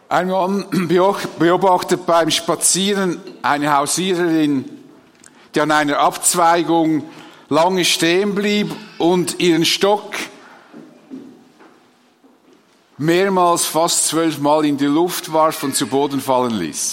Ein Mann beobachtet beim Spazieren eine Hausiererin, die an einer Abzweigung lange stehen blieb und ihren Stock mehrmals, fast 12 Mal in die Luft warf und zu Boden fallen ließ.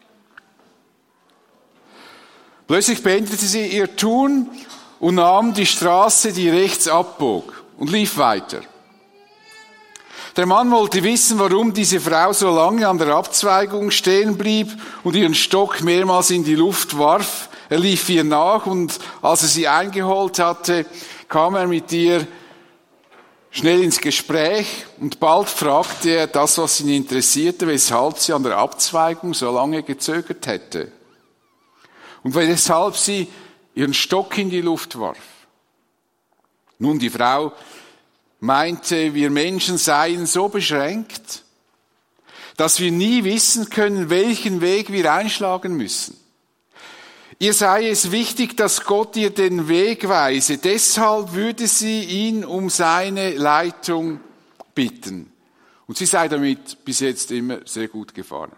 Plötzlich beendete sie ihr Tun und nahm die Straße, die rechts abbog, und lief weiter. Der Mann wollte wissen, warum diese Frau so lange an der Abzweigung stehen blieb und ihren Stock mehrmals in die Luft warf. Er lief ihr nach und als er sie eingeholt hatte, kam er mit ihr schnell ins Gespräch und bald fragte er das, was ihn interessierte, weshalb sie an der Abzweigung so lange gezögert hätte und weshalb sie ihren Stock in die Luft warf. Nun, die Frau meinte, wir Menschen seien so beschränkt, dass wir nie wissen können, welchen Weg wir einschlagen müssen. Ihr sei es wichtig, dass Gott ihr den Weg weise. Deshalb würde sie ihn um seine Leitung bitten. Und sie sei damit bis jetzt immer sehr gut gefahren.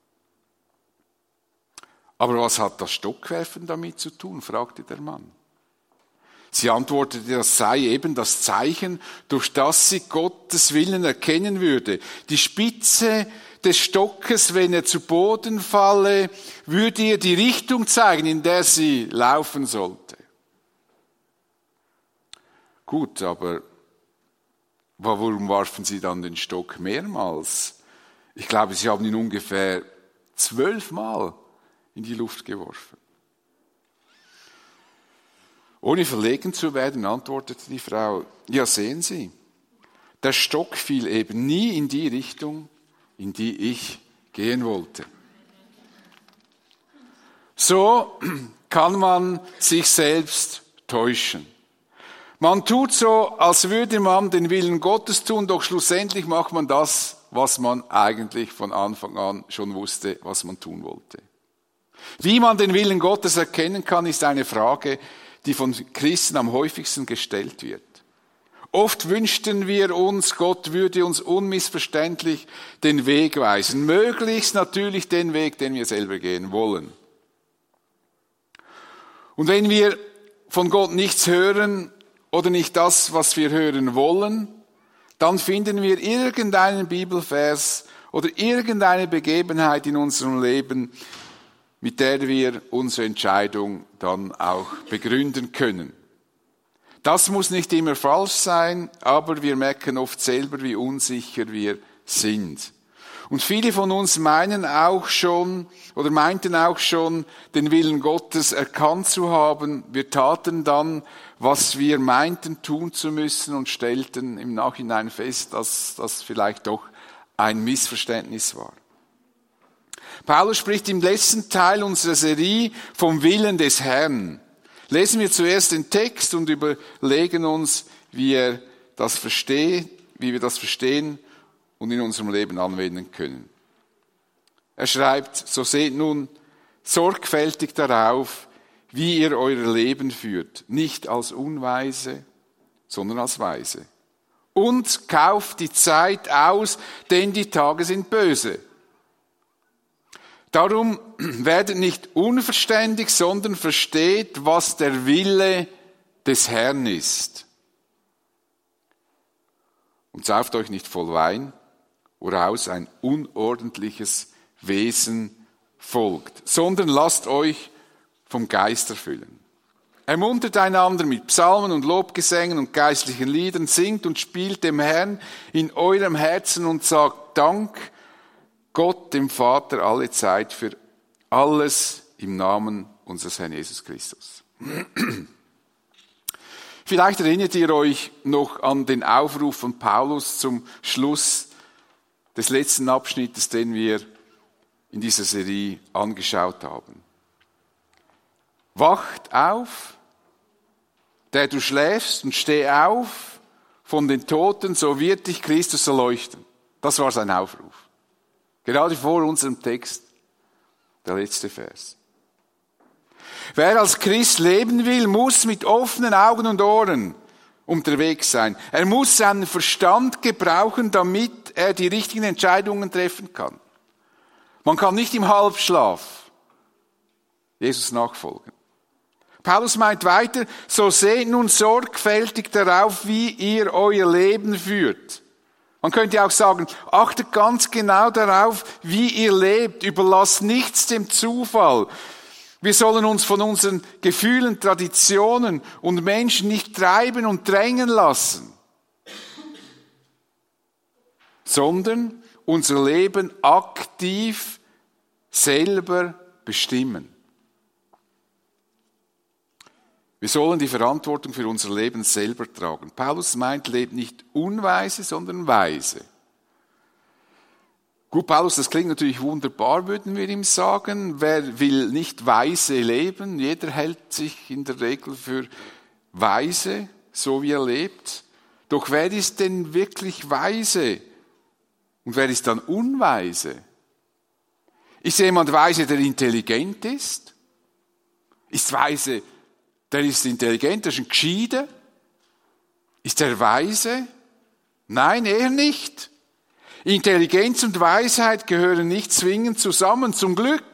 Aber was hat das Stockwerfen damit zu tun, fragte der Mann. Sie antwortete, das sei eben das Zeichen, durch das sie Gottes Willen erkennen würde. Die Spitze des Stockes, wenn er zu Boden falle, würde ihr die Richtung zeigen, in der sie laufen sollte. Gut, aber warum warfen sie dann den Stock mehrmals? Ich glaube, sie haben ihn ungefähr 12 Mal in die Luft geworfen. Ohne verlegen zu werden, antwortete die Frau, ja, sehen Sie, der Stock fiel eben nie in die Richtung, in die ich gehen wollte. So kann man sich selbst täuschen. Man tut so, als würde man den Willen Gottes tun, doch schlussendlich macht man das, was man eigentlich von Anfang an schon wusste, was man tun wollte. Wie man den Willen Gottes erkennen kann, ist eine Frage, die von Christen am häufigsten gestellt wird. Oft wünschten wir uns, Gott würde uns unmissverständlich den Weg weisen. Möglichst natürlich den Weg, den wir selber gehen wollen. Und wenn wir von Gott nichts hören oder nicht das, was wir hören wollen, dann finden wir irgendeinen Bibelvers oder irgendeine Begebenheit in unserem Leben, mit der wir unsere Entscheidung dann auch begründen können. Das muss nicht immer falsch sein, aber wir merken oft selber, wie unsicher wir sind. Und viele von uns meinten auch schon, den Willen Gottes erkannt zu haben. Wir taten dann, was wir meinten tun zu müssen und stellten im Nachhinein fest, dass das vielleicht doch ein Missverständnis war. Paulus spricht im letzten Teil unserer Serie vom Willen des Herrn. Lesen wir zuerst den Text und überlegen uns, wie wir das verstehen und in unserem Leben anwenden können. Er schreibt, so seht nun sorgfältig darauf, wie ihr euer Leben führt, nicht als Unweise, sondern als Weise. Und kauft die Zeit aus, denn die Tage sind böse. Darum werdet nicht unverständig, sondern versteht, was der Wille des Herrn ist. Und sauft euch nicht voll Wein, woraus ein unordentliches Wesen folgt, sondern lasst euch vom Geist erfüllen. Ermuntert einander mit Psalmen und Lobgesängen und geistlichen Liedern, singt und spielt dem Herrn in eurem Herzen und sagt Dank Gott, dem Vater, alle Zeit für alles im Namen unseres Herrn Jesus Christus. Vielleicht erinnert ihr euch noch an den Aufruf von Paulus zum Schluss des letzten Abschnittes, den wir in dieser Serie angeschaut haben. Wacht auf, der du schläfst, und steh auf von den Toten, so wird dich Christus erleuchten. Das war sein Aufruf. Gerade vor unserem Text, der letzte Vers. Wer als Christ leben will, muss mit offenen Augen und Ohren unterwegs sein. Er muss seinen Verstand gebrauchen, damit er die richtigen Entscheidungen treffen kann. Man kann nicht im Halbschlaf Jesus nachfolgen. Paulus meint weiter, so seht nun sorgfältig darauf, wie ihr euer Leben führt. Man könnte auch sagen, achtet ganz genau darauf, wie ihr lebt. Überlasst nichts dem Zufall. Wir sollen uns von unseren Gefühlen, Traditionen und Menschen nicht treiben und drängen lassen, sondern unser Leben aktiv selber bestimmen. Wir sollen die Verantwortung für unser Leben selber tragen. Paulus meint, lebt nicht unweise, sondern weise. Gut, Paulus, das klingt natürlich wunderbar, würden wir ihm sagen. Wer will nicht weise leben? Jeder hält sich in der Regel für weise, so wie er lebt. Doch wer ist denn wirklich weise? Und wer ist dann unweise? Ist jemand weise, der intelligent ist? Ist weise, der ist intelligent, der ist ein Gescheiter? Ist er weise? Nein, eher nicht. Intelligenz und Weisheit gehören nicht zwingend zusammen, zum Glück.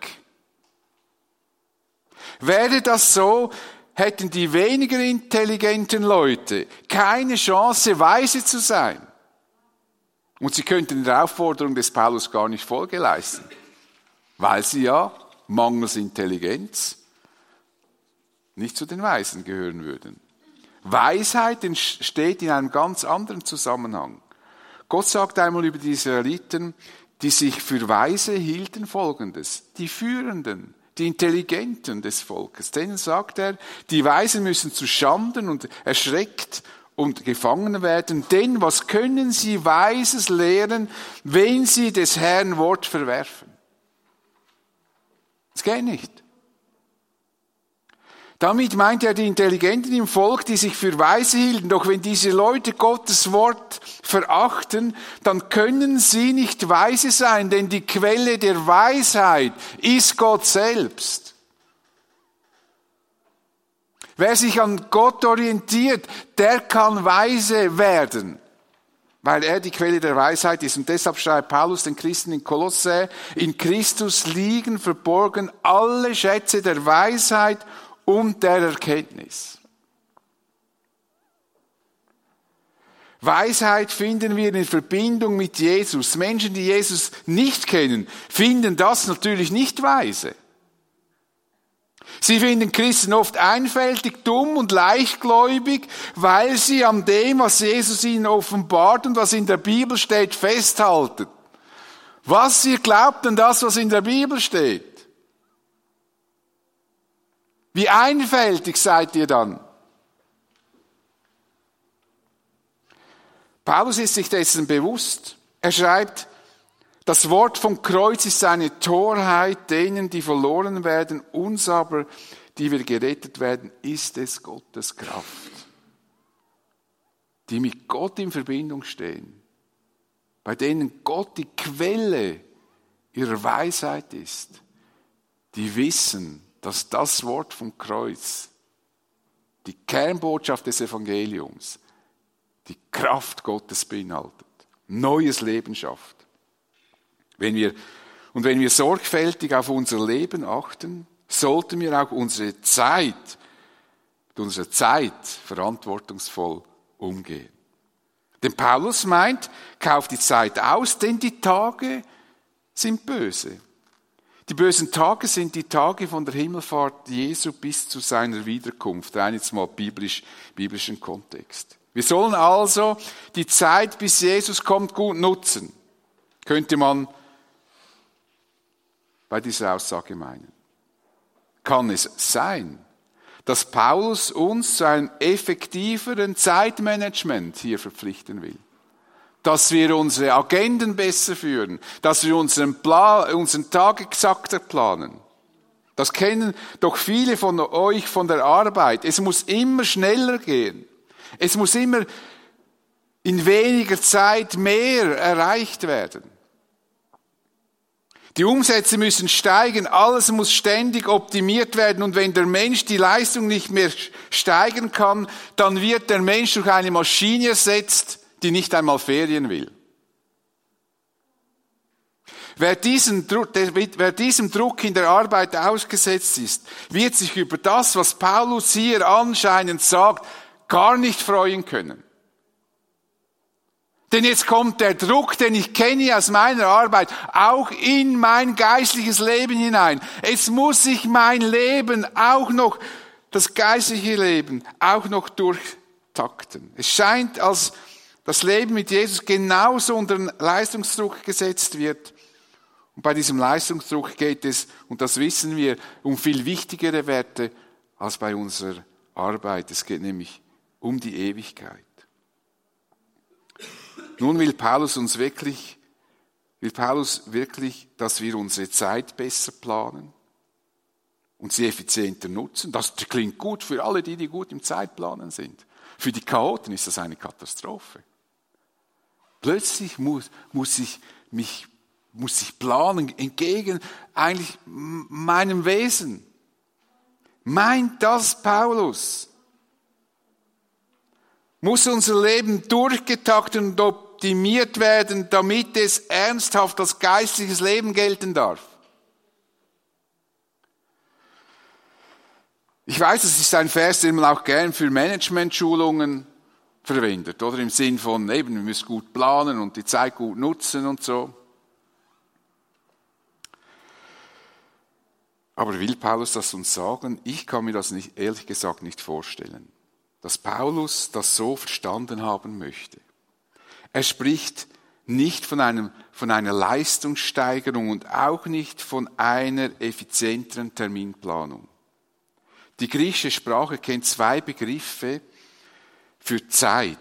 Wäre das so, hätten die weniger intelligenten Leute keine Chance, weise zu sein. Und sie könnten der Aufforderung des Paulus gar nicht Folge leisten, weil sie ja mangels Intelligenz nicht zu den Weisen gehören würden. Weisheit entsteht in einem ganz anderen Zusammenhang. Gott sagt einmal über die Israeliten, die sich für weise hielten, Folgendes: Die Führenden, die Intelligenten des Volkes, denen sagt er, die Weisen müssen zu Schanden und erschreckt und gefangen werden, denn was können sie Weises lehren, wenn sie des Herrn Wort verwerfen? Das geht nicht. Damit meint er die Intelligenten im Volk, die sich für weise hielten. Doch wenn diese Leute Gottes Wort verachten, dann können sie nicht weise sein, denn die Quelle der Weisheit ist Gott selbst. Wer sich an Gott orientiert, der kann weise werden, weil er die Quelle der Weisheit ist. Und deshalb schreibt Paulus den Christen in Kolossä, in Christus liegen verborgen alle Schätze der Weisheit und der Erkenntnis. Weisheit finden wir in Verbindung mit Jesus. Menschen, die Jesus nicht kennen, finden das natürlich nicht weise. Sie finden Christen oft einfältig, dumm und leichtgläubig, weil sie an dem, was Jesus ihnen offenbart und was in der Bibel steht, festhalten. Was ihr glaubt an das, was in der Bibel steht? Wie einfältig seid ihr dann? Paulus ist sich dessen bewusst. Er schreibt, das Wort vom Kreuz ist eine Torheit denen, die verloren werden, uns aber, die wir gerettet werden, ist es Gottes Kraft. Die mit Gott in Verbindung stehen, bei denen Gott die Quelle ihrer Weisheit ist, die wissen, dass das Wort vom Kreuz, die Kernbotschaft des Evangeliums, die Kraft Gottes beinhaltet, neues Leben schafft. Wenn wir sorgfältig auf unser Leben achten, sollten wir auch unsere Zeit verantwortungsvoll umgehen. Denn Paulus meint, kauft die Zeit aus, denn die Tage sind böse. Die bösen Tage sind die Tage von der Himmelfahrt Jesu bis zu seiner Wiederkunft. Rein jetzt mal biblischen Kontext. Wir sollen also die Zeit, bis Jesus kommt, gut nutzen. Könnte man bei dieser Aussage meinen. Kann es sein, dass Paulus uns zu einem effektiveren Zeitmanagement hier verpflichten will? Dass wir unsere Agenden besser führen, dass wir unseren Tag exakter planen. Das kennen doch viele von euch von der Arbeit. Es muss immer schneller gehen. Es muss immer in weniger Zeit mehr erreicht werden. Die Umsätze müssen steigen, alles muss ständig optimiert werden und wenn der Mensch die Leistung nicht mehr steigern kann, dann wird der Mensch durch eine Maschine ersetzt, die nicht einmal Ferien will. wer diesem Druck in der Arbeit ausgesetzt ist, wird sich über das, was Paulus hier anscheinend sagt, gar nicht freuen können. Denn jetzt kommt der Druck, den ich kenne aus meiner Arbeit, auch in mein geistliches Leben hinein. Jetzt muss ich mein Leben auch noch, das geistliche Leben, auch noch durchtakten. Es scheint, als das Leben mit Jesus genauso unter den Leistungsdruck gesetzt wird. Und bei diesem Leistungsdruck geht es, und das wissen wir, um viel wichtigere Werte als bei unserer Arbeit. Es geht nämlich um die Ewigkeit. Nun will Paulus wirklich, dass wir unsere Zeit besser planen und sie effizienter nutzen. Das klingt gut für alle, die gut im Zeitplanen sind. Für die Chaoten ist das eine Katastrophe. Plötzlich muss ich planen, entgegen eigentlich meinem Wesen. Meint das Paulus? Muss unser Leben durchgetaktet und optimiert werden, damit es ernsthaft als geistliches Leben gelten darf? Ich weiß, es ist ein Vers, den man auch gern für Management-Schulungen verwendet, oder im Sinn von, eben, wir müssen gut planen und die Zeit gut nutzen und so. Aber will Paulus das uns sagen? Ich kann mir das nicht, ehrlich gesagt nicht vorstellen, dass Paulus das so verstanden haben möchte. Er spricht nicht von einer Leistungssteigerung und auch nicht von einer effizienteren Terminplanung. Die griechische Sprache kennt zwei Begriffe für Zeit.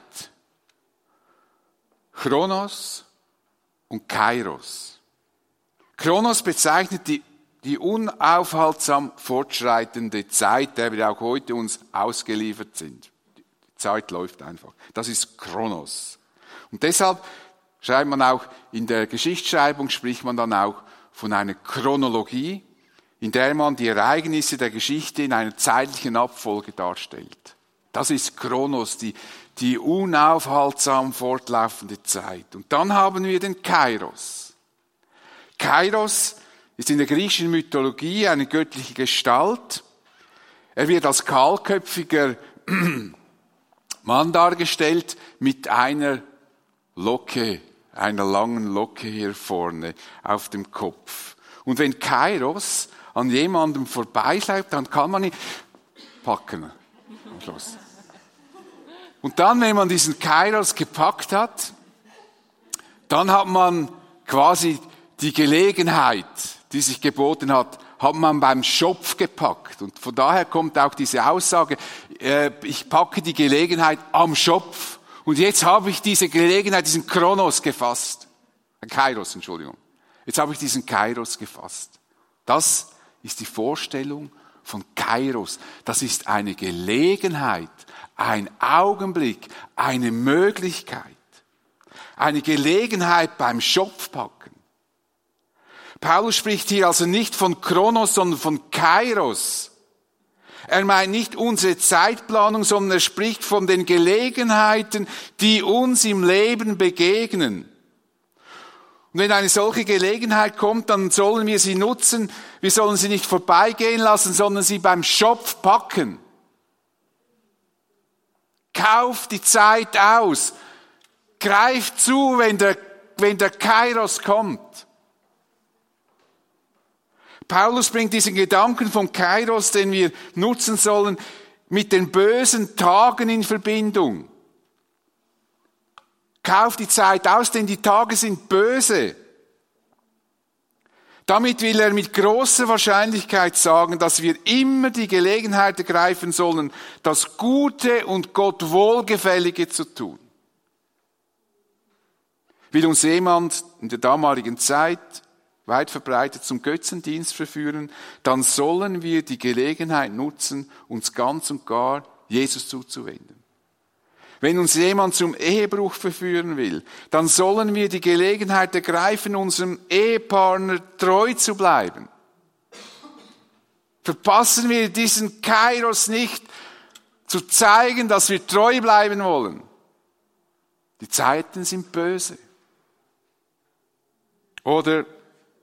Chronos und Kairos. Chronos bezeichnet die unaufhaltsam fortschreitende Zeit, der wir auch heute uns ausgeliefert sind. Die Zeit läuft einfach. Das ist Chronos. Und deshalb schreibt man auch, in der Geschichtsschreibung spricht man dann auch von einer Chronologie, in der man die Ereignisse der Geschichte in einer zeitlichen Abfolge darstellt. Das ist Chronos, die unaufhaltsam fortlaufende Zeit. Und dann haben wir den Kairos. Kairos ist in der griechischen Mythologie eine göttliche Gestalt. Er wird als kahlköpfiger Mann dargestellt mit einer Locke, einer langen Locke hier vorne auf dem Kopf. Und wenn Kairos an jemandem vorbeiläuft, dann kann man ihn packen am Schluss. Und dann, wenn man diesen Kairos gepackt hat, dann hat man quasi die Gelegenheit, die sich geboten hat man beim Schopf gepackt. Und von daher kommt auch diese Aussage, ich packe die Gelegenheit am Schopf. Und jetzt habe ich diese Gelegenheit, diesen Chronos gefasst. Kairos, Entschuldigung. Jetzt habe ich diesen Kairos gefasst. Das ist die Vorstellung von Kairos. Das ist eine Gelegenheit, ein Augenblick, eine Möglichkeit. Eine Gelegenheit beim Schopfpacken. Paulus spricht hier also nicht von Chronos, sondern von Kairos. Er meint nicht unsere Zeitplanung, sondern er spricht von den Gelegenheiten, die uns im Leben begegnen. Und wenn eine solche Gelegenheit kommt, dann sollen wir sie nutzen. Wir sollen sie nicht vorbeigehen lassen, sondern sie beim Schopf packen. Kauf die Zeit aus. Greif zu, wenn der Kairos kommt. Paulus bringt diesen Gedanken vom Kairos, den wir nutzen sollen, mit den bösen Tagen in Verbindung. Kauf die Zeit aus, denn die Tage sind böse. Damit will er mit großer Wahrscheinlichkeit sagen, dass wir immer die Gelegenheit ergreifen sollen, das Gute und Gott Wohlgefällige zu tun. Will uns jemand in der damaligen Zeit weit verbreitet zum Götzendienst verführen, dann sollen wir die Gelegenheit nutzen, uns ganz und gar Jesus zuzuwenden. Wenn uns jemand zum Ehebruch verführen will, dann sollen wir die Gelegenheit ergreifen, unserem Ehepartner treu zu bleiben. Verpassen wir diesen Kairos nicht, zu zeigen, dass wir treu bleiben wollen. Die Zeiten sind böse. Oder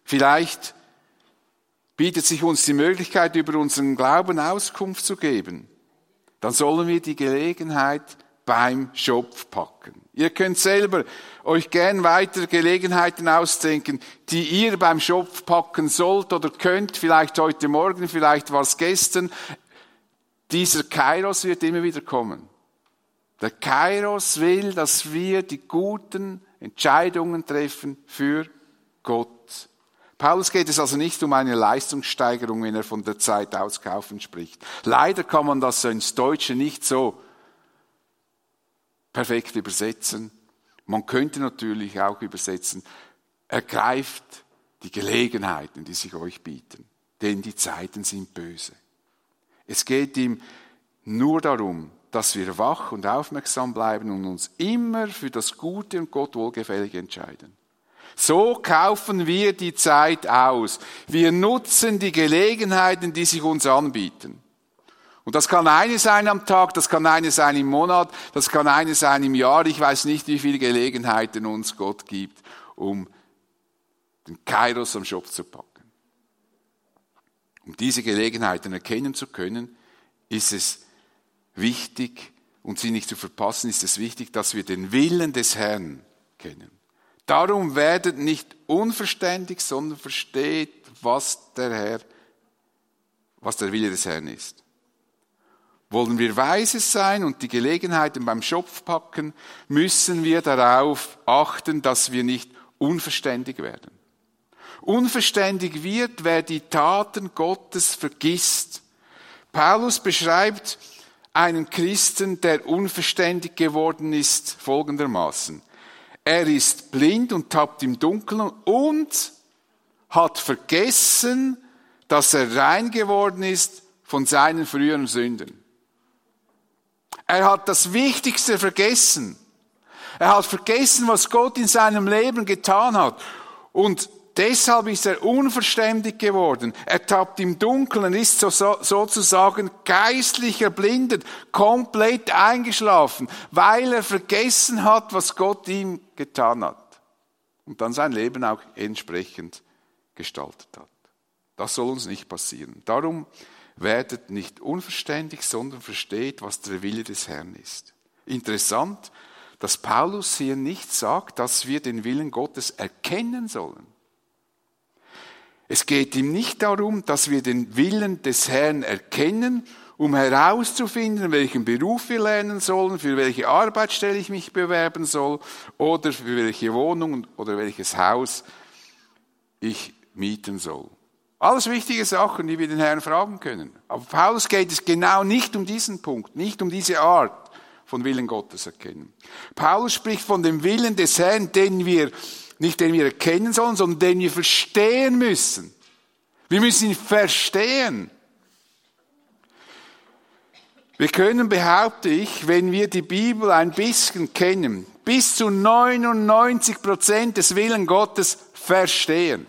Vielleicht bietet sich uns die Möglichkeit, über unseren Glauben Auskunft zu geben. Dann sollen wir die Gelegenheit beim Schopf packen. Ihr könnt selber euch gern weiter Gelegenheiten ausdenken, die ihr beim Schopf packen sollt oder könnt. Vielleicht heute Morgen, vielleicht war es gestern. Dieser Kairos wird immer wieder kommen. Der Kairos will, dass wir die guten Entscheidungen treffen für Gott. Paulus geht es also nicht um eine Leistungssteigerung, wenn er von der Zeit auskaufen spricht. Leider kann man das so ins Deutsche nicht so perfekt übersetzen. Man könnte natürlich auch übersetzen, ergreift die Gelegenheiten, die sich euch bieten, denn die Zeiten sind böse. Es geht ihm nur darum, dass wir wach und aufmerksam bleiben und uns immer für das Gute und Gott wohlgefällige entscheiden. So kaufen wir die Zeit aus. Wir nutzen die Gelegenheiten, die sich uns anbieten. Und das kann eine sein am Tag, das kann eine sein im Monat, das kann eine sein im Jahr. Ich weiß nicht, wie viele Gelegenheiten uns Gott gibt, um den Kairos am Schopf zu packen. Um diese Gelegenheiten erkennen zu können, ist es wichtig, und sie nicht zu verpassen, ist es wichtig, dass wir den Willen des Herrn kennen. Darum werdet nicht unverständig, sondern versteht, was der Wille des Herrn ist. Wollen wir weise sein und die Gelegenheiten beim Schopf packen, müssen wir darauf achten, dass wir nicht unverständig werden. Unverständig wird, wer die Taten Gottes vergisst. Paulus beschreibt einen Christen, der unverständig geworden ist, folgendermaßen. Er ist blind und tappt im Dunkeln und hat vergessen, dass er rein geworden ist von seinen früheren Sünden. Er hat das Wichtigste vergessen. Er hat vergessen, was Gott in seinem Leben getan hat. Und deshalb ist er unverständig geworden. Er tappt im Dunkeln und ist sozusagen geistlich erblindet, komplett eingeschlafen, weil er vergessen hat, was Gott ihm getan hat. Und dann sein Leben auch entsprechend gestaltet hat. Das soll uns nicht passieren. Darum werdet nicht unverständig, sondern versteht, was der Wille des Herrn ist. Interessant, dass Paulus hier nicht sagt, dass wir den Willen Gottes erkennen sollen. Es geht ihm nicht darum, dass wir den Willen des Herrn erkennen, um herauszufinden, welchen Beruf wir lernen sollen, für welche Arbeitsstelle ich mich bewerben soll oder für welche Wohnung oder welches Haus ich mieten soll. Alles wichtige Sachen, die wir den Herrn fragen können. Aber Paulus geht es genau nicht um diesen Punkt, nicht um diese Art von Willen Gottes erkennen. Paulus spricht von dem Willen des Herrn, den wir erkennen sollen, sondern den wir verstehen müssen. Wir müssen ihn verstehen. Wir können, behaupte ich, wenn wir die Bibel ein bisschen kennen, bis zu 99% des Willens Gottes verstehen.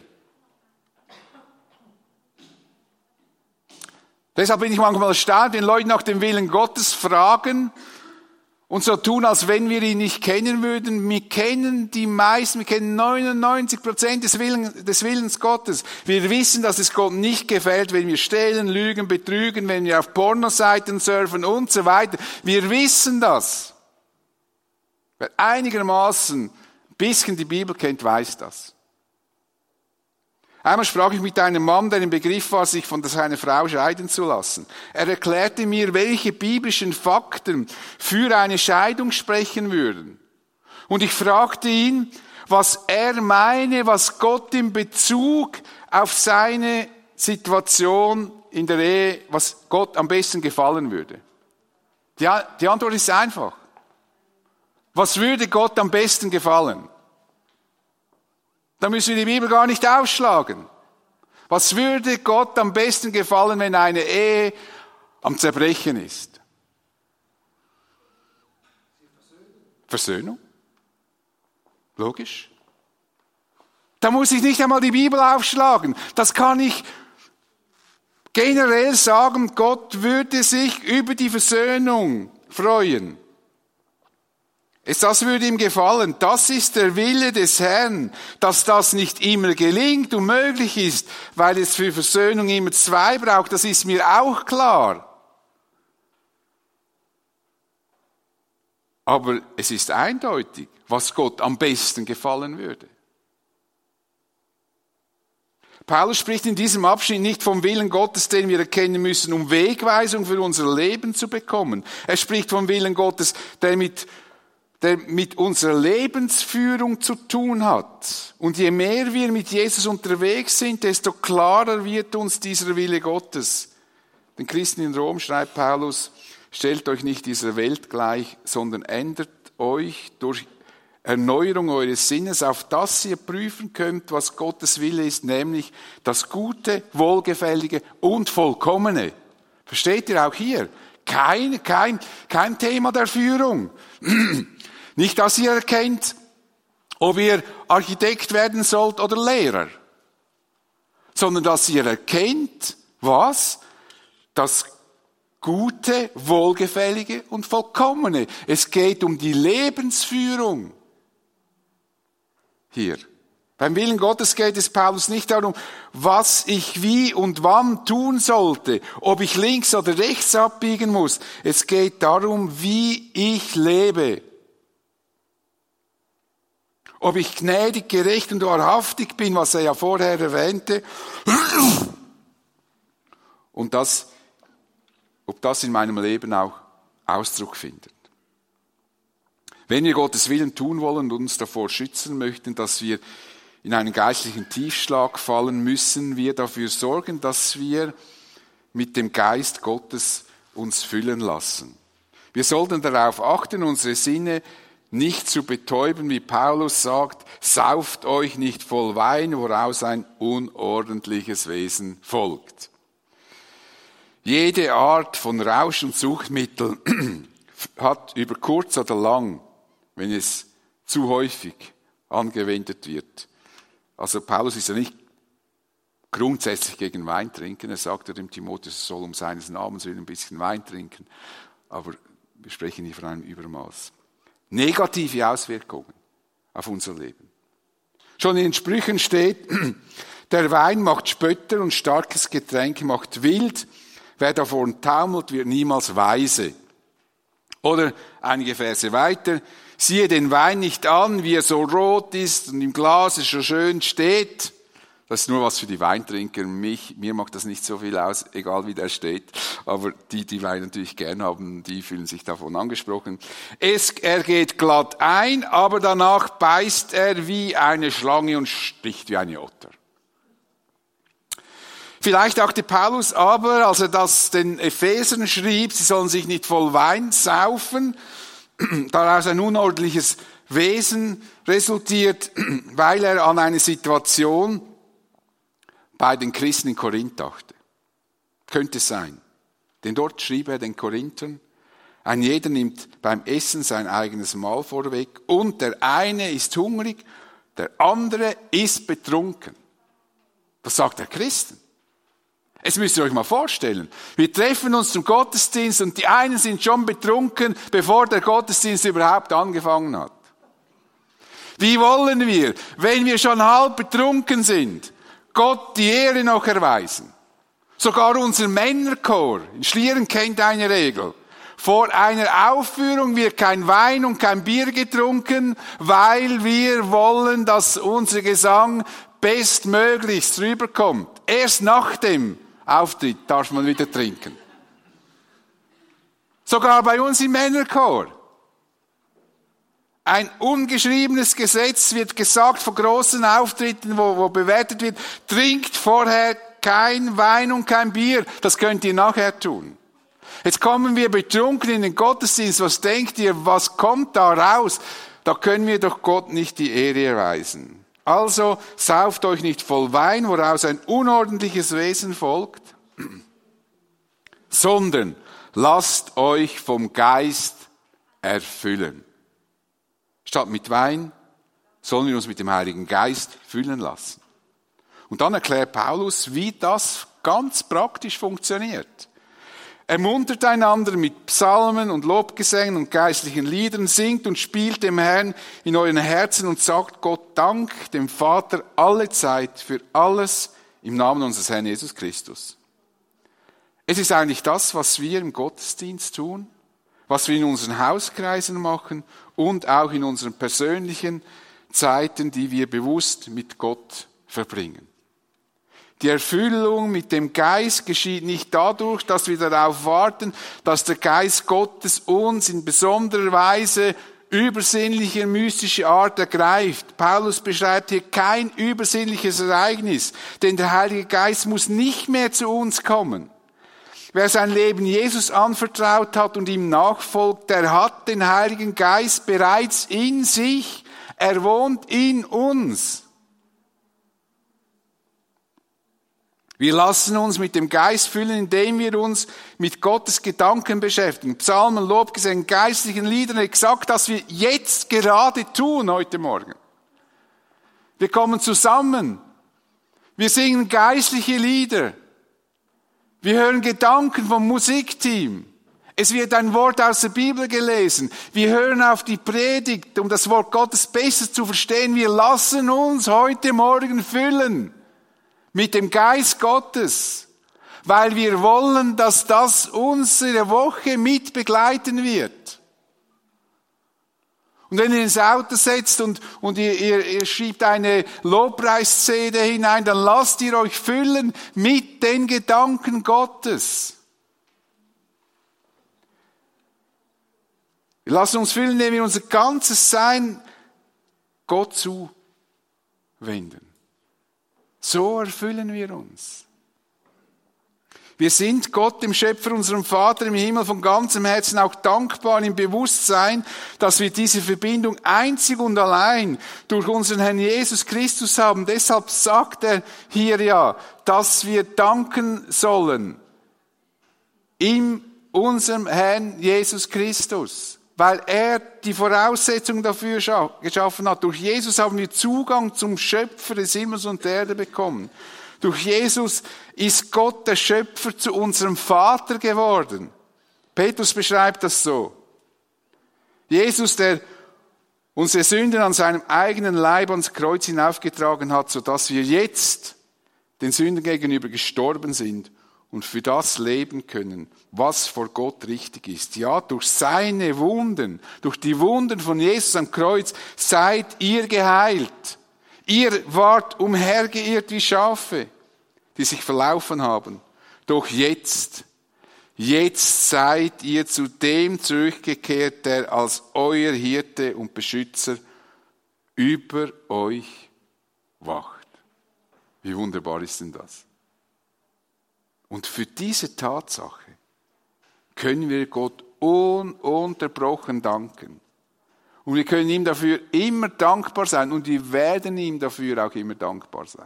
Deshalb bin ich manchmal erstaunt, wenn Leute nach dem Willen Gottes fragen und so tun, als wenn wir ihn nicht kennen würden. Wir kennen 99% des Willens Gottes. Wir wissen, dass es Gott nicht gefällt, wenn wir stehlen, lügen, betrügen, wenn wir auf Pornoseiten surfen und so weiter. Wir wissen das. Wer einigermaßen ein bisschen die Bibel kennt, weiß das. Einmal sprach ich mit einem Mann, der im Begriff war, sich von seiner Frau scheiden zu lassen. Er erklärte mir, welche biblischen Fakten für eine Scheidung sprechen würden. Und ich fragte ihn, was er meine, was Gott in Bezug auf seine Situation in der Ehe, was Gott am besten gefallen würde. Die Antwort ist einfach. Was würde Gott am besten gefallen? Da müssen wir die Bibel gar nicht aufschlagen. Was würde Gott am besten gefallen, wenn eine Ehe am Zerbrechen ist? Versöhnung. Logisch. Da muss ich nicht einmal die Bibel aufschlagen. Das kann ich generell sagen, Gott würde sich über die Versöhnung freuen. Das würde ihm gefallen. Das ist der Wille des Herrn, dass das nicht immer gelingt und möglich ist, weil es für Versöhnung immer zwei braucht. Das ist mir auch klar. Aber es ist eindeutig, was Gott am besten gefallen würde. Paulus spricht in diesem Abschnitt nicht vom Willen Gottes, den wir erkennen müssen, um Wegweisung für unser Leben zu bekommen. Er spricht vom Willen Gottes, der mit unserer Lebensführung zu tun hat. Und je mehr wir mit Jesus unterwegs sind, desto klarer wird uns dieser Wille Gottes. Den Christen in Rom schreibt Paulus, stellt euch nicht dieser Welt gleich, sondern ändert euch durch Erneuerung eures Sinnes, auf das ihr prüfen könnt, was Gottes Wille ist, nämlich das Gute, Wohlgefällige und Vollkommene. Versteht ihr auch hier? Kein Thema der Führung. Nicht, dass ihr erkennt, ob ihr Architekt werden sollt oder Lehrer, sondern dass ihr erkennt, was? Das Gute, Wohlgefällige und Vollkommene. Es geht um die Lebensführung. Hier. Beim Willen Gottes geht es Paulus nicht darum, was ich wie und wann tun sollte, ob ich links oder rechts abbiegen muss. Es geht darum, wie ich lebe. Ob ich gnädig, gerecht und wahrhaftig bin, was er ja vorher erwähnte. Und ob das in meinem Leben auch Ausdruck findet. Wenn wir Gottes Willen tun wollen und uns davor schützen möchten, dass wir in einen geistlichen Tiefschlag fallen, müssen wir dafür sorgen, dass wir mit dem Geist Gottes uns füllen lassen. Wir sollten darauf achten, unsere Sinne nicht zu betäuben, wie Paulus sagt, sauft euch nicht voll Wein, woraus ein unordentliches Wesen folgt. Jede Art von Rausch- und Suchtmittel hat über kurz oder lang, wenn es zu häufig angewendet wird. Also Paulus ist ja nicht grundsätzlich gegen Wein trinken. Er sagt ja dem Timotheus, er soll um seines Namens willen ein bisschen Wein trinken. Aber wir sprechen hier von einem Übermaß. Negative Auswirkungen auf unser Leben. Schon in den Sprüchen steht, der Wein macht Spötter und starkes Getränk macht wild. Wer davon taumelt, wird niemals weise. Oder einige Verse weiter, siehe den Wein nicht an, wie er so rot ist und im Glas so schön steht. Das ist nur was für die Weintrinker. Mir macht das nicht so viel aus, egal wie der steht. Aber die Wein natürlich gern haben, die fühlen sich davon angesprochen. Er geht glatt ein, aber danach beißt er wie eine Schlange und sticht wie eine Otter. Vielleicht dachte Paulus aber, als er das den Ephesern schrieb, sie sollen sich nicht voll Wein saufen, daraus ein unordentliches Wesen resultiert, weil er an eine Situation bei den Christen in Korinth dachte. Könnte sein. Denn dort schrieb er den Korinthern, ein jeder nimmt beim Essen sein eigenes Mahl vorweg und der eine ist hungrig, der andere ist betrunken. Das sagt der Christen. Es müsst ihr euch mal vorstellen. Wir treffen uns zum Gottesdienst und die einen sind schon betrunken, bevor der Gottesdienst überhaupt angefangen hat. Wie wollen wir, wenn wir schon halb betrunken sind, Gott die Ehre noch erweisen? Sogar unser Männerchor in Schlieren kennt eine Regel. Vor einer Aufführung wird kein Wein und kein Bier getrunken, weil wir wollen, dass unser Gesang bestmöglichst rüberkommt. Erst nach dem Auftritt darf man wieder trinken. Sogar bei uns im Männerchor. Ein ungeschriebenes Gesetz wird gesagt vor großen Auftritten, wo bewertet wird, trinkt vorher kein Wein und kein Bier. Das könnt ihr nachher tun. Jetzt kommen wir betrunken in den Gottesdienst. Was denkt ihr, was kommt da raus? Da können wir doch Gott nicht die Ehre erweisen. Also sauft euch nicht voll Wein, woraus ein unordentliches Wesen folgt, sondern lasst euch vom Geist erfüllen. Statt mit Wein sollen wir uns mit dem Heiligen Geist füllen lassen. Und dann erklärt Paulus, wie das ganz praktisch funktioniert. Ermuntert einander mit Psalmen und Lobgesängen und geistlichen Liedern, singt und spielt dem Herrn in euren Herzen und sagt Gott Dank, dem Vater, alle Zeit für alles im Namen unseres Herrn Jesus Christus. Es ist eigentlich das, was wir im Gottesdienst tun, was wir in unseren Hauskreisen machen und auch in unseren persönlichen Zeiten, die wir bewusst mit Gott verbringen. Die Erfüllung mit dem Geist geschieht nicht dadurch, dass wir darauf warten, dass der Geist Gottes uns in besonderer Weise übersinnliche, mystische Art ergreift. Paulus beschreibt hier kein übersinnliches Ereignis, denn der Heilige Geist muss nicht mehr zu uns kommen. Wer sein Leben Jesus anvertraut hat und ihm nachfolgt, der hat den Heiligen Geist bereits in sich. Er wohnt in uns. Wir lassen uns mit dem Geist füllen, indem wir uns mit Gottes Gedanken beschäftigen. Psalmen, Lobgesängen, geistlichen Liedern, exakt das wir jetzt gerade tun heute Morgen. Wir kommen zusammen. Wir singen geistliche Lieder. Wir hören Gedanken vom Musikteam. Es wird ein Wort aus der Bibel gelesen. Wir hören auf die Predigt, um das Wort Gottes besser zu verstehen. Wir lassen uns heute Morgen füllen mit dem Geist Gottes, weil wir wollen, dass das unsere Woche mit begleiten wird. Und wenn ihr ins Auto setzt und ihr schiebt eine Lobpreis-CD hinein, dann lasst ihr euch füllen mit den Gedanken Gottes. Wir lassen uns füllen, indem wir unser ganzes Sein Gott zuwenden. So erfüllen wir uns. Wir sind Gott, dem Schöpfer, unserem Vater im Himmel, von ganzem Herzen auch dankbar im Bewusstsein, dass wir diese Verbindung einzig und allein durch unseren Herrn Jesus Christus haben. Deshalb sagt er hier ja, dass wir danken sollen in unserem Herrn Jesus Christus, weil er die Voraussetzung dafür geschaffen hat. Durch Jesus haben wir Zugang zum Schöpfer des Himmels und der Erde bekommen. Durch Jesus ist Gott, der Schöpfer, zu unserem Vater geworden. Petrus beschreibt das so. Jesus, der unsere Sünden an seinem eigenen Leib ans Kreuz hinaufgetragen hat, sodass wir jetzt den Sünden gegenüber gestorben sind und für das leben können, was vor Gott richtig ist. Ja, durch seine Wunden, durch die Wunden von Jesus am Kreuz, seid ihr geheilt. Ihr wart umhergeirrt wie Schafe, die sich verlaufen haben. Doch jetzt seid ihr zu dem zurückgekehrt, der als euer Hirte und Beschützer über euch wacht. Wie wunderbar ist denn das? Und für diese Tatsache können wir Gott ununterbrochen danken. Und wir können ihm dafür immer dankbar sein und wir werden ihm dafür auch immer dankbar sein.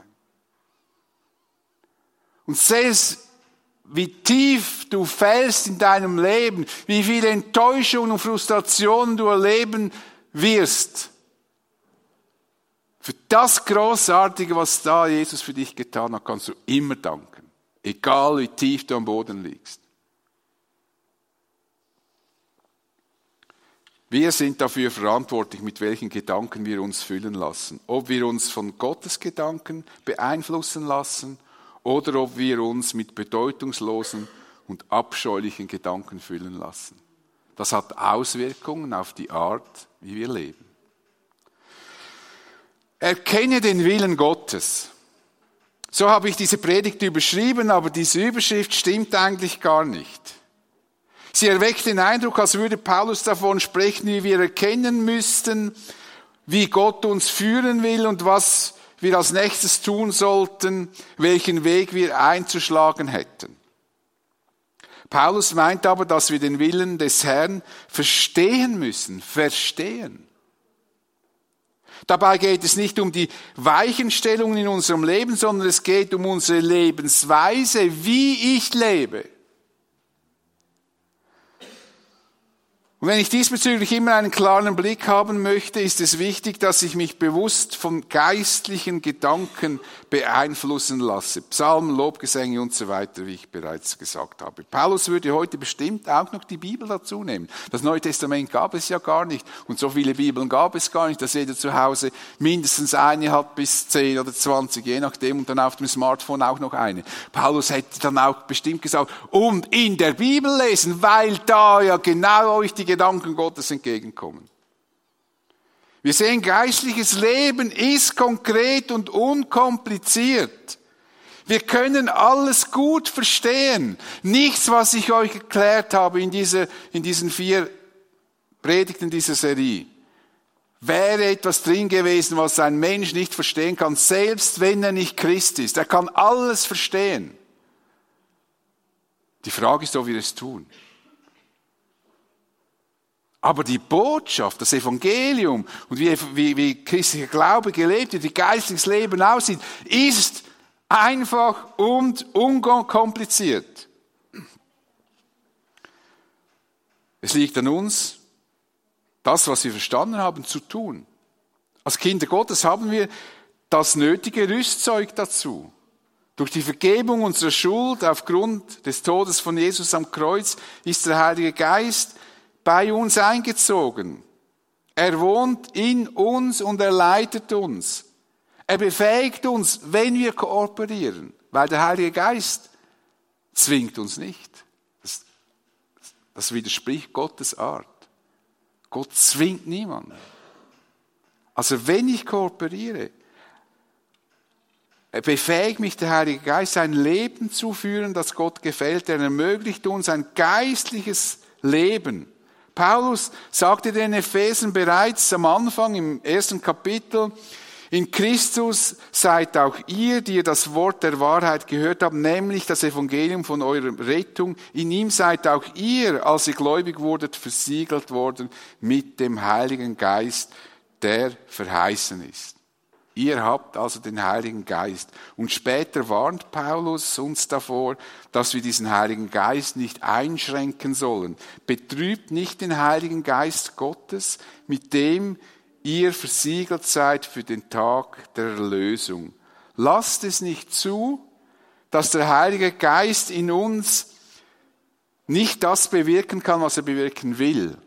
Und seh es, wie tief du fällst in deinem Leben, wie viele Enttäuschungen und Frustrationen du erleben wirst. Für das Großartige, was da Jesus für dich getan hat, kannst du immer danken. Egal wie tief du am Boden liegst. Wir sind dafür verantwortlich, mit welchen Gedanken wir uns füllen lassen. Ob wir uns von Gottes Gedanken beeinflussen lassen oder ob wir uns mit bedeutungslosen und abscheulichen Gedanken füllen lassen. Das hat Auswirkungen auf die Art, wie wir leben. Erkenne den Willen Gottes. So habe ich diese Predigt überschrieben, aber diese Überschrift stimmt eigentlich gar nicht. Sie erweckt den Eindruck, als würde Paulus davon sprechen, wie wir erkennen müssten, wie Gott uns führen will und was wir als nächstes tun sollten, welchen Weg wir einzuschlagen hätten. Paulus meint aber, dass wir den Willen des Herrn verstehen müssen. Verstehen. Dabei geht es nicht um die Weichenstellungen in unserem Leben, sondern es geht um unsere Lebensweise, wie ich lebe. Und wenn ich diesbezüglich immer einen klaren Blick haben möchte, ist es wichtig, dass ich mich bewusst von geistlichen Gedanken beeinflussen lasse. Psalmen, Lobgesänge und so weiter, wie ich bereits gesagt habe. Paulus würde heute bestimmt auch noch die Bibel dazu nehmen. Das Neue Testament gab es ja gar nicht und so viele Bibeln gab es gar nicht, dass jeder zu Hause mindestens eine hat, bis 10 oder 20, je nachdem, und dann auf dem Smartphone auch noch eine. Paulus hätte dann auch bestimmt gesagt, und in der Bibel lesen, weil da ja genau euch die Gedanken Gottes entgegenkommen. Wir sehen, geistliches Leben ist konkret und unkompliziert. Wir können alles gut verstehen. Nichts, was ich euch erklärt habe in diesen 4 Predigten dieser Serie, wäre etwas drin gewesen, was ein Mensch nicht verstehen kann, selbst wenn er nicht Christ ist. Er kann alles verstehen. Die Frage ist, ob wir es tun. Aber die Botschaft, das Evangelium und wie christlicher Glaube gelebt wird, wie geistliches Leben aussieht, ist einfach und unkompliziert. Es liegt an uns, das, was wir verstanden haben, zu tun. Als Kinder Gottes haben wir das nötige Rüstzeug dazu. Durch die Vergebung unserer Schuld aufgrund des Todes von Jesus am Kreuz ist der Heilige Geist bei uns eingezogen. Er wohnt in uns und er leitet uns. Er befähigt uns, wenn wir kooperieren, weil der Heilige Geist zwingt uns nicht. Das widerspricht Gottes Art. Gott zwingt niemanden. Also wenn ich kooperiere, befähigt mich der Heilige Geist, ein Leben zu führen, das Gott gefällt. Er ermöglicht uns ein geistliches Leben. Paulus sagte den Ephesern bereits am Anfang im 1. Kapitel, in Christus seid auch ihr, die ihr das Wort der Wahrheit gehört habt, nämlich das Evangelium von eurer Rettung. In ihm seid auch ihr, als ihr gläubig wurdet, versiegelt worden mit dem Heiligen Geist, der verheißen ist. Ihr habt also den Heiligen Geist. Und später warnt Paulus uns davor, dass wir diesen Heiligen Geist nicht einschränken sollen. Betrübt nicht den Heiligen Geist Gottes, mit dem ihr versiegelt seid für den Tag der Erlösung. Lasst es nicht zu, dass der Heilige Geist in uns nicht das bewirken kann, was er bewirken will.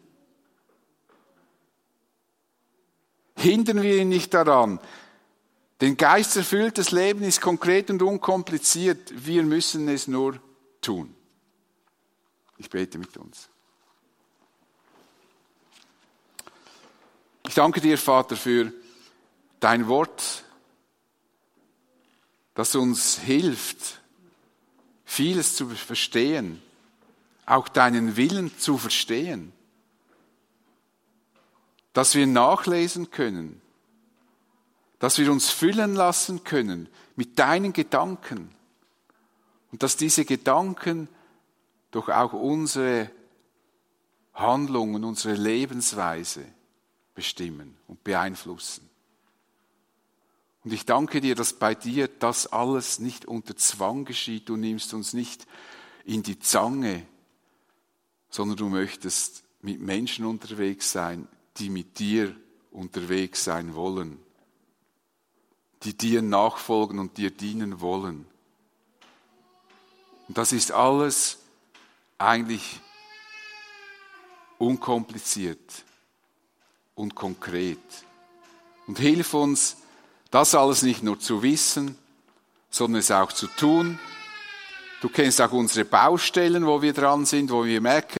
Hindern wir ihn nicht daran. Denn geisterfülltes Leben ist konkret und unkompliziert. Wir müssen es nur tun. Ich bete mit uns. Ich danke dir, Vater, für dein Wort, das uns hilft, vieles zu verstehen, auch deinen Willen zu verstehen, dass wir nachlesen können, dass wir uns füllen lassen können mit deinen Gedanken und dass diese Gedanken doch auch unsere Handlungen, unsere Lebensweise bestimmen und beeinflussen. Und ich danke dir, dass bei dir das alles nicht unter Zwang geschieht. Du nimmst uns nicht in die Zange, sondern du möchtest mit Menschen unterwegs sein, die mit dir unterwegs sein wollen, die dir nachfolgen und dir dienen wollen. Und das ist alles eigentlich unkompliziert und konkret. Und hilf uns, das alles nicht nur zu wissen, sondern es auch zu tun. Du kennst auch unsere Baustellen, wo wir dran sind, wo wir merken,